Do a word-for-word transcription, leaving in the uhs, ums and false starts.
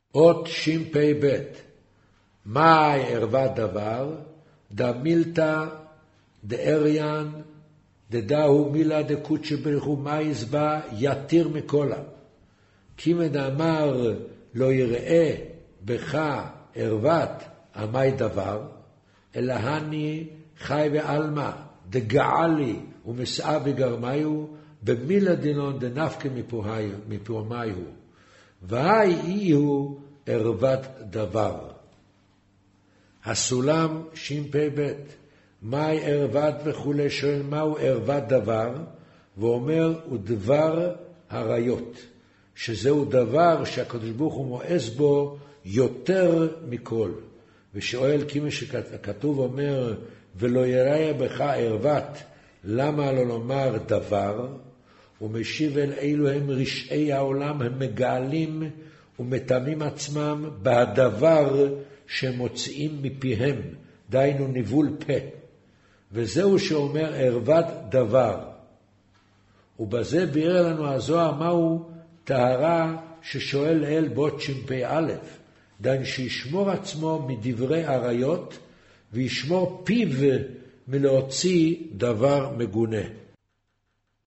אות שימפי בית, מאי ערוות דבר, דה מילתא דאריין, דדאו מילה דקודשא בריך הוא מאיז בה יתיר מקולה. כי מדאמר לא יראה בך ערוות המאי דבר, אלא הני חי ועלמא דגעלי ומסעה וגרמיו, במילה דינון דנפקא מפורמיו, והי איהו ערוות דבר. הסולם שימפי בית, מהי ערוות וכולי, שואל מהו ערוות דבר, ואומר הוא דבר הריות, שזהו דבר שהקדוש ברוך הוא מואס בו יותר מכל. ושואל כמה שכתוב אומר ולא יראה בך ערוות, למה לא לומר דבר? ומשיב אל אלו הם רשעי העולם, הם מגעלים ומתאמים עצמם בהדבר שמוצאים מפיהם, דיינו ניבול פה. וזהו שאומר ערוות דבר. ובזה ביאר לנו הזוהר מהו טהרה ששואל אל בות שימפי א', דן שישמור עצמו מדברי עריות וישמור פיו מלהוציא דבר מגונה.